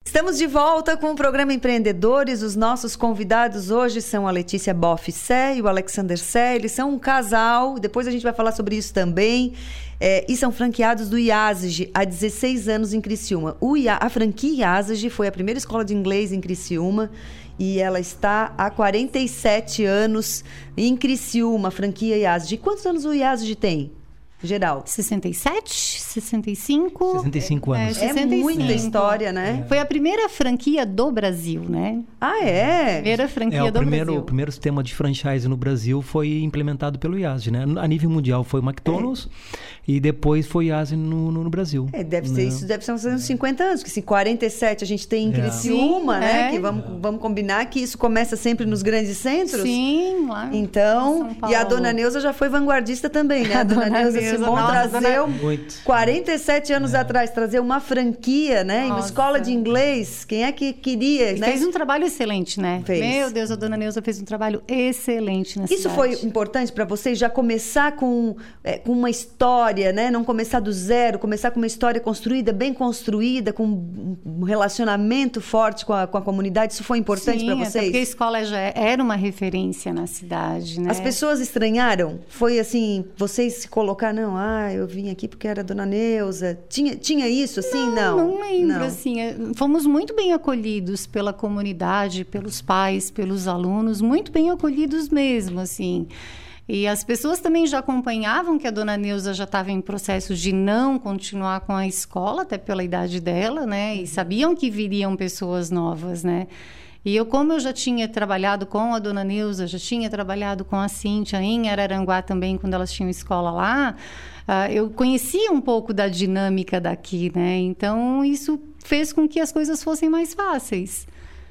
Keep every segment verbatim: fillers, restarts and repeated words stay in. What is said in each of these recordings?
Estamos de volta com o programa Empreendedores. Os nossos convidados hoje são a Letícia Boff Sé e o Alexander Sé. Eles são um casal, depois a gente vai falar sobre isso também. É, e são franqueados do IASG há dezesseis anos em Criciúma. O I A, a franquia IASG foi a primeira escola de inglês em Criciúma e ela está há quarenta e sete anos em Criciúma, a franquia IASG. Quantos anos o IASG tem? Geral. sessenta e sete, sessenta e cinco. sessenta e cinco anos. É, é muita história, né? É. Foi a primeira franquia do Brasil, né? Ah, é? Primeira franquia é, o do primeiro, Brasil. O primeiro sistema de franchise no Brasil foi implementado pelo IASG, né? A nível mundial foi o McDonald's é. e depois foi o IASG no, no, no Brasil. É, deve ser né? isso, deve ser uns cinquenta anos, porque se quarenta e sete a gente tem em Criciúma, Sim, né? é. Que vamos, vamos combinar que isso começa sempre nos grandes centros. Sim, lá. Então, e a dona Neuza já foi vanguardista também, né? A dona, a dona Neuza Simon trazer Muito. quarenta e sete anos é. atrás, trazer uma franquia, né? Nossa. Uma escola de inglês. Quem é que queria, né? Fez um trabalho excelente, né? Fez. Meu Deus, a dona Neuza fez um trabalho excelente na Isso cidade. foi importante para vocês, já começar com, é, com uma história, né? Não começar do zero, começar com uma história construída, bem construída, com um relacionamento forte com a, com a comunidade. Isso foi importante para vocês? Até porque a escola já era uma referência na cidade, né? As pessoas estranharam? Foi assim, vocês se colocar, não, ah, eu vim aqui porque era a dona Neuza. Tinha, tinha isso, assim? Não, não, não lembro, não. assim. Fomos muito bem acolhidos pela comunidade, pelos pais, pelos alunos, muito bem acolhidos mesmo, assim. E as pessoas também já acompanhavam que a dona Neuza já estava em processo de não continuar com a escola, até pela idade dela, né? E sabiam que viriam pessoas novas, né? E eu, como eu já tinha trabalhado com a dona Neuza, já tinha trabalhado com a Cíntia em Araranguá também, quando elas tinham escola lá, uh, eu conhecia um pouco da dinâmica daqui, né? Então, isso fez com que as coisas fossem mais fáceis.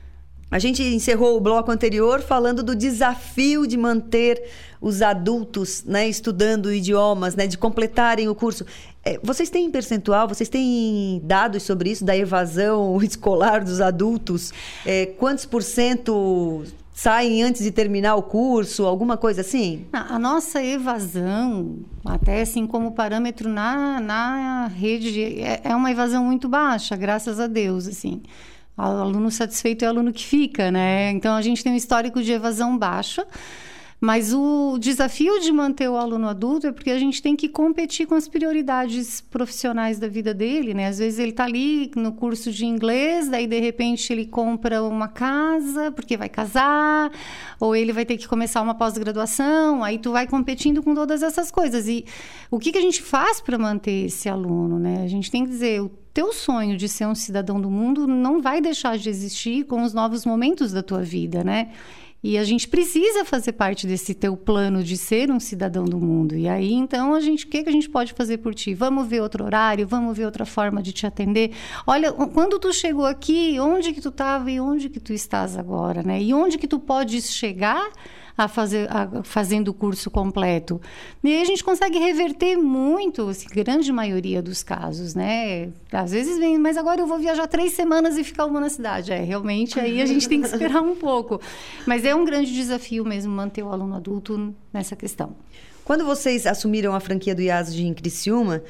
A gente encerrou o bloco anterior falando do desafio de manter os adultos, né, estudando idiomas, né, de completarem o curso. É, vocês têm percentual, vocês têm dados sobre isso, da evasão escolar dos adultos? É, quantos por cento saem antes de terminar o curso, alguma coisa assim? A nossa evasão, até assim como parâmetro na, na rede, é, é uma evasão muito baixa, graças a Deus, assim. O aluno satisfeito é o aluno que fica, né? Então, a gente tem um histórico de evasão baixa, mas o desafio de manter o aluno adulto é porque a gente tem que competir com as prioridades profissionais da vida dele, né? Às vezes ele está ali no curso de inglês, daí de repente ele compra uma casa porque vai casar, ou ele vai ter que começar uma pós-graduação, aí tu vai competindo com todas essas coisas. E o que, que a gente faz para manter esse aluno, né? A gente tem que dizer, o teu sonho de ser um cidadão do mundo não vai deixar de existir com os novos momentos da tua vida, né? E a gente precisa fazer parte desse teu plano de ser um cidadão do mundo. E aí, então, a gente, o que, que a gente pode fazer por ti? Vamos ver outro horário, vamos ver outra forma de te atender. Olha, quando tu chegou aqui, onde que tu estava e onde que tu estás agora, né? E onde que tu podes chegar a fazer, a, fazendo o curso completo. E aí a gente consegue reverter muito, assim, grande maioria dos casos, né? Às vezes vem, mas agora eu vou viajar três semanas e ficar uma na cidade. É, realmente, aí a gente tem que esperar um pouco. Mas é um grande desafio mesmo manter o aluno adulto nessa questão. Quando vocês assumiram a franquia do IASG em Criciúma,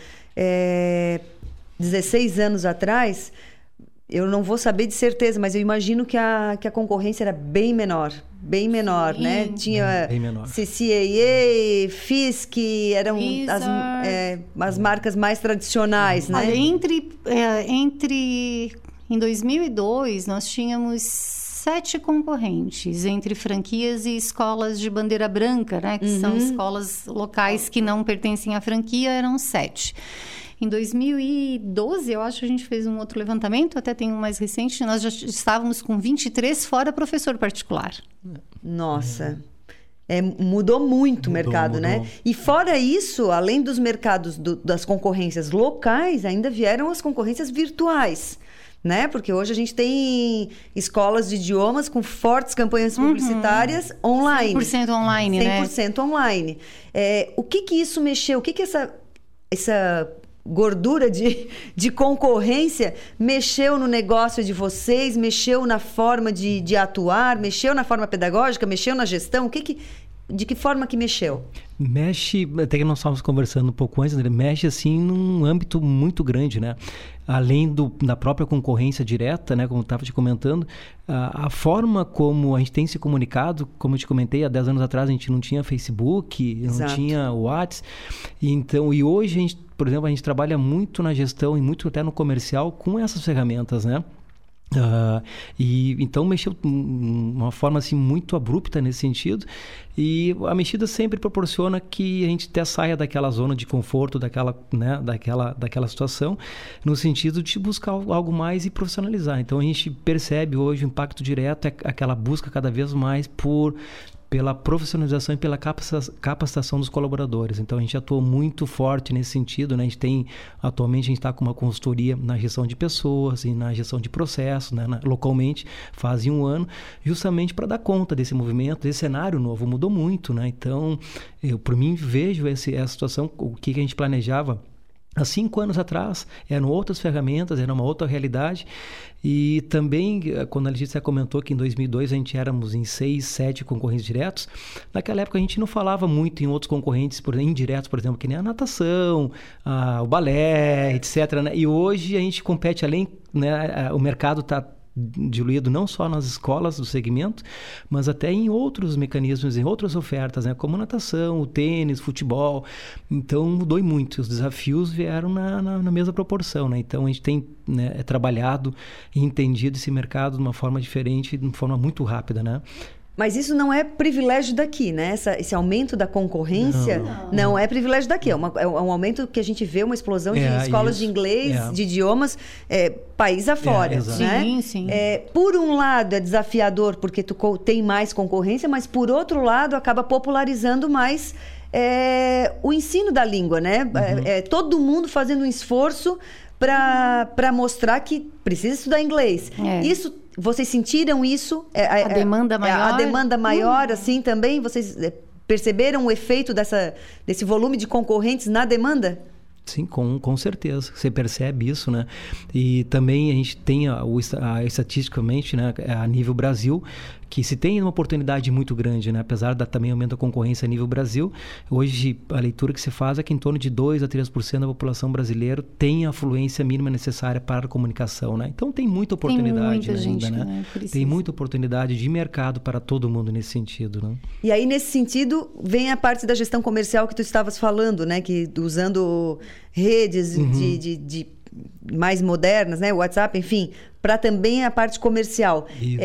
é, dezesseis anos atrás, eu não vou saber de certeza, mas eu imagino que a, que a concorrência era bem menor. Bem menor, Sim. né? Tinha bem, bem menor. C C A A, Fisk, eram as, é, as marcas mais tradicionais, né? Olha, entre, é, entre... Em dois mil e dois, nós tínhamos sete concorrentes, entre franquias e escolas de bandeira branca, né? Que uhum. são escolas locais que não pertencem à franquia, eram sete. Em dois mil e doze, eu acho que a gente fez um outro levantamento, até tem um mais recente, nós já estávamos com vinte e três fora professor particular. Nossa, é, mudou muito mudou, o mercado, mudou. né? E fora isso, além dos mercados do, das concorrências locais, ainda vieram as concorrências virtuais. Né? Porque hoje a gente tem escolas de idiomas com fortes campanhas publicitárias uhum. online. cem por cento online, né? cem por cento online. É, o que que isso mexeu? O que que essa... essa gordura de, de concorrência mexeu no negócio de vocês, mexeu na forma de, de atuar, mexeu na forma pedagógica, mexeu na gestão? O que que, de que forma que mexeu? Mexe, até que nós estávamos conversando um pouco antes, né? Mexe assim num âmbito muito grande, né? além do, da própria concorrência direta, né, como eu estava te comentando, a, a forma como a gente tem se comunicado, como eu te comentei, há dez anos atrás a gente não tinha Facebook, não Exato. tinha WhatsApp, e, então, e hoje a gente, por exemplo, a gente trabalha muito na gestão e muito até no comercial com essas ferramentas, né? Uh, e então mexeu de uma forma assim muito abrupta nesse sentido, e a mexida sempre proporciona que a gente até saia daquela zona de conforto, daquela, né, daquela, daquela situação, no sentido de buscar algo mais e profissionalizar. Então a gente percebe hoje o impacto direto, é aquela busca cada vez mais por pela profissionalização e pela capacitação dos colaboradores. Então, a gente atuou muito forte nesse sentido, né? A gente tem, atualmente, a gente está com uma consultoria na gestão de pessoas e na gestão de processos, né? Na, localmente, faz um ano, justamente para dar conta desse movimento, desse cenário novo. Mudou muito, né? Então, eu, por mim, vejo esse, essa situação, o que, que a gente planejava há cinco anos atrás, eram outras ferramentas, era uma outra realidade. E também, quando a Letícia comentou que em dois mil e dois a gente éramos em seis, sete concorrentes diretos, naquela época a gente não falava muito em outros concorrentes por, indiretos, por exemplo, que nem a natação, a, o balé, etcétera, né? E hoje a gente compete além, né? O mercado está diluído não só nas escolas do segmento, mas até em outros mecanismos, em outras ofertas, né? Como natação, o tênis, futebol. Então mudou muito, os desafios vieram na, na, na mesma proporção, né? Então a gente tem, né, é, trabalhado e entendido esse mercado de uma forma diferente, de uma forma muito rápida, né? Mas isso não é privilégio daqui, né? Essa, esse aumento da concorrência não, não é privilégio daqui. É, uma, é um aumento que a gente vê, uma explosão de é, escolas isso. de inglês, é. de idiomas, é, país afora, é, né? Sim, sim. É, por um lado é desafiador porque tu tem mais concorrência, mas por outro lado acaba popularizando mais é, o ensino da língua, né? Uhum. É, é, todo mundo fazendo um esforço para mostrar que precisa estudar inglês. É. Isso... Vocês sentiram isso? É, a, a demanda maior? A demanda maior, hum. assim, também? Vocês perceberam o efeito dessa, desse volume de concorrentes na demanda? Sim, com, com certeza. Você percebe isso, né? E também a gente tem, a, a, estatisticamente, né, a nível Brasil, que se tem uma oportunidade muito grande, né? Apesar da também aumento da concorrência a nível Brasil, hoje a leitura que se faz é que em torno de dois a três por cento da população brasileira tem a fluência mínima necessária para a comunicação, né? Então tem muita oportunidade tem muita ainda, gente, né? né? Tem muita oportunidade de mercado para todo mundo nesse sentido, né? E aí, nesse sentido, vem a parte da gestão comercial que tu estavas falando, né? Que usando redes uhum. de, de, de mais modernas, né? WhatsApp, enfim, para também a parte comercial.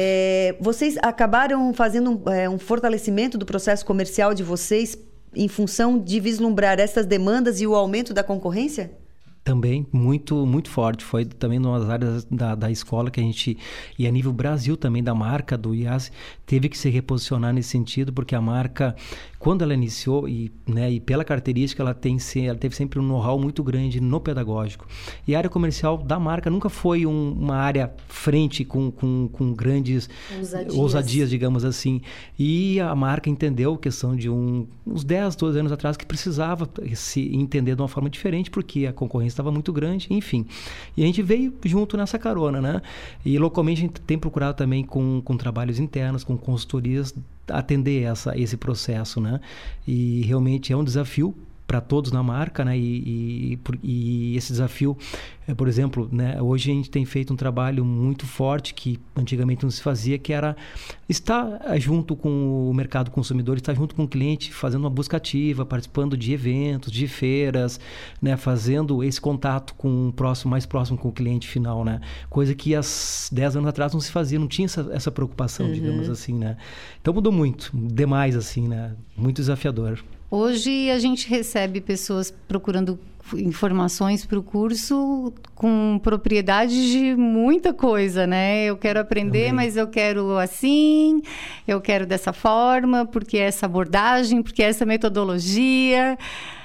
É, vocês acabaram fazendo um, é, um fortalecimento do processo comercial de vocês em função de vislumbrar essas demandas e o aumento da concorrência? Também, muito, muito forte. Foi também nas áreas da, da escola que a gente... E a nível Brasil também, da marca do I A S, teve que se reposicionar nesse sentido, porque a marca, quando ela iniciou, e, né, e pela característica, ela, tem, ela teve sempre um know-how muito grande no pedagógico. E a área comercial da marca nunca foi um, uma área frente com, com, com grandes ousadias. ousadias, digamos assim. E a marca entendeu, questão de um, uns dez, doze anos atrás, que precisava se entender de uma forma diferente, porque a concorrência estava muito grande, enfim. E a gente veio junto nessa carona, né? E localmente a gente tem procurado também com, com trabalhos internos, com consultorias, atender essa, esse processo, né? E realmente é um desafio para todos na marca, né? E, e, e esse desafio, é, por exemplo, né? Hoje a gente tem feito um trabalho muito forte que antigamente não se fazia, que era estar junto com o mercado consumidor, estar junto com o cliente, fazendo uma busca ativa, participando de eventos, de feiras, né? Fazendo esse contato com o próximo, mais próximo com o cliente final, né? Coisa que há dez anos atrás não se fazia, não tinha essa, essa preocupação, uhum. digamos assim, né? Então mudou muito, demais assim, né? Muito desafiador. Hoje a gente recebe pessoas procurando informações para o curso com propriedade de muita coisa, né? Eu quero aprender, Também. mas eu quero assim, eu quero dessa forma, porque essa abordagem, porque essa metodologia...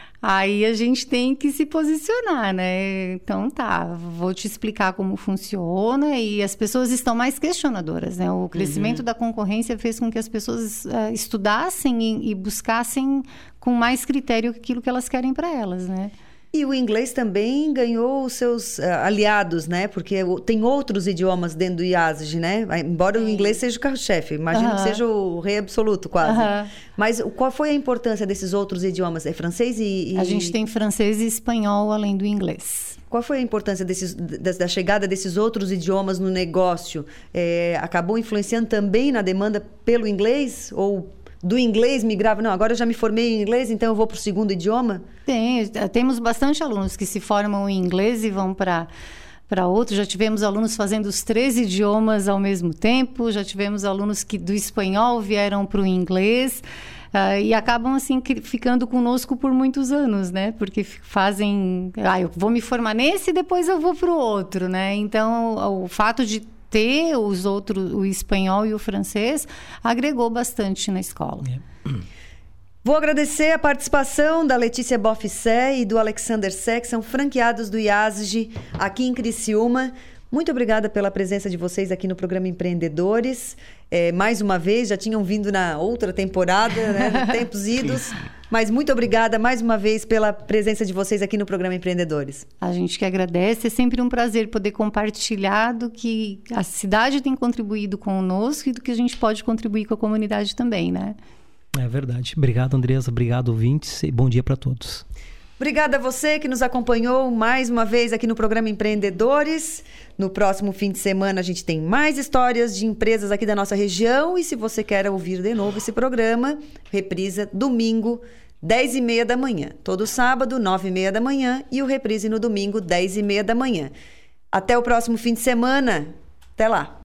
Aí a gente tem que se posicionar, né? Então tá, vou te explicar como funciona, e as pessoas estão mais questionadoras, né? O crescimento uhum. da concorrência fez com que as pessoas uh, estudassem e, e buscassem com mais critério aquilo que elas querem para elas, né? E o inglês também ganhou os seus uh, aliados, né? Porque tem outros idiomas dentro do I A S G, né? Embora Sim. o inglês seja o carro-chefe, imagino uh-huh. que seja o rei absoluto, quase. Uh-huh. Mas qual foi a importância desses outros idiomas? É francês e, e... A gente tem francês e espanhol além do inglês. qual foi a importância desses, da, da chegada desses outros idiomas no negócio? É, acabou influenciando também na demanda pelo inglês? Ou do inglês migrava? Não, agora eu já me formei em inglês, então eu vou para o segundo idioma? Tem, temos bastante alunos que se formam em inglês e vão para... para outros. Já tivemos alunos fazendo os três idiomas ao mesmo tempo, já tivemos alunos que do espanhol vieram para o inglês, uh, e acabam assim ficando conosco por muitos anos, né? Porque fazem, ah, eu vou me formar nesse e depois eu vou para o outro, né? Então, o, o fato de ter os outros, o espanhol e o francês, agregou bastante na escola. É. Vou agradecer a participação da Letícia Boff-Sé e do Alexander Sé, que são franqueados do I A S G aqui em Criciúma. Muito obrigada pela presença de vocês aqui no programa Empreendedores. É, mais uma vez, já tinham vindo na outra temporada, né, tempos idos. Mas muito obrigada mais uma vez pela presença de vocês aqui no programa Empreendedores. A gente que agradece. É sempre um prazer poder compartilhar do que a cidade tem contribuído conosco e do que a gente pode contribuir com a comunidade também, né? É verdade. Obrigado, Andresa. Obrigado, ouvintes. E bom dia para todos. Obrigada a você que nos acompanhou mais uma vez aqui no programa Empreendedores. No próximo fim de semana a gente tem mais histórias de empresas aqui da nossa região. E se você quer ouvir de novo esse programa, reprisa domingo, dez e meia da manhã. Todo sábado, nove e meia da manhã. E o reprise no domingo, dez e meia da manhã. Até o próximo fim de semana. Até lá.